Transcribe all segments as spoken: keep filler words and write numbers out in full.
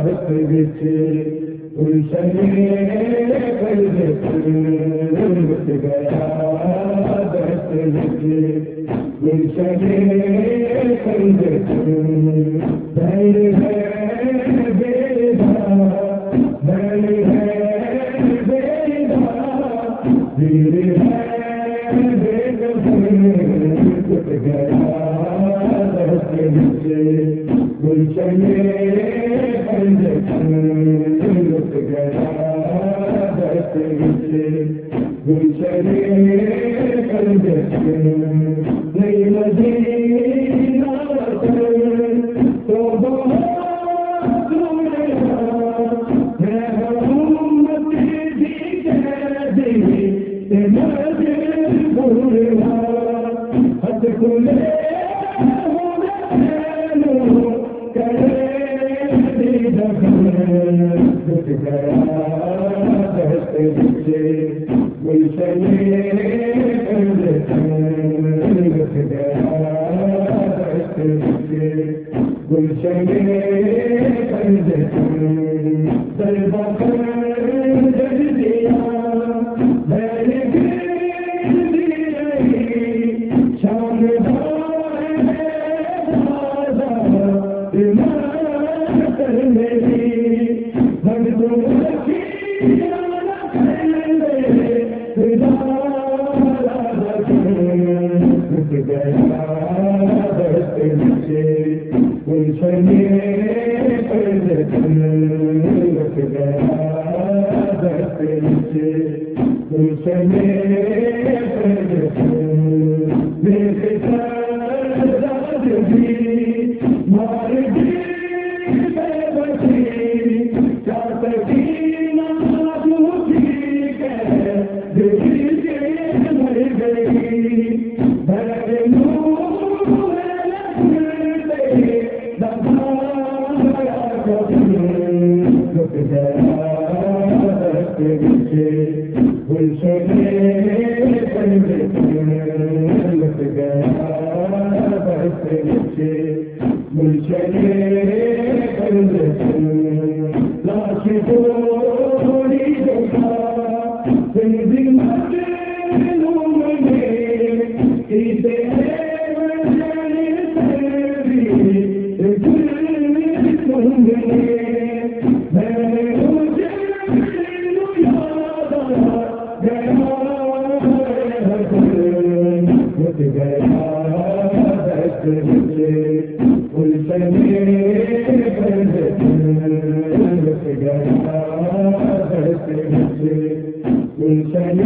विच गुलशन कर लुट गया दस्त विच गुलशन कर बैर है बेदा बैर है बेदा वीर है लुट गया दस्त विच गुलशन कर लुट गया दस्त विच गुलशन कर नहीं मदीना तो बहुत मैं उम्मत दी कैदी ते मजबूर हद खुले लुट गया दस्त विच गुलशन लुट गया दस्त विच गुलशन दरबा कर जग दिया मैंने गिर दी रही शानदार है दादा इमारत कर मेरी भगतों की जाना कर ले लुट गया दस्त विच गुलशन कर लुट गया दस्त विच गुलशन मार दी बची क्या सकीना ठीक है मर गई लुट गया दस्त विच गुलशन कर लुट गया दस्त विच गुलशन कर लाश थोड़ी देखा जिंदगी मजनून में इसे लुट गया दस्त विच गुलशन कर लुट गया दस्त विच गुलशन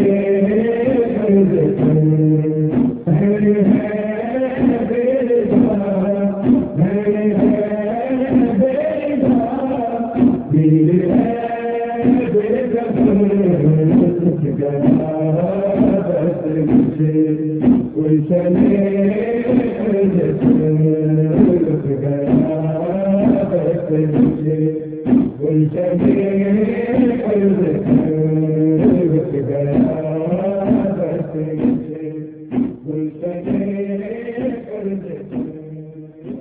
कर है बेदा है बेदा वीर है बेदा लुट गया दस्त विच गुलशन कर लुट गया दस्त विच गुलशन कर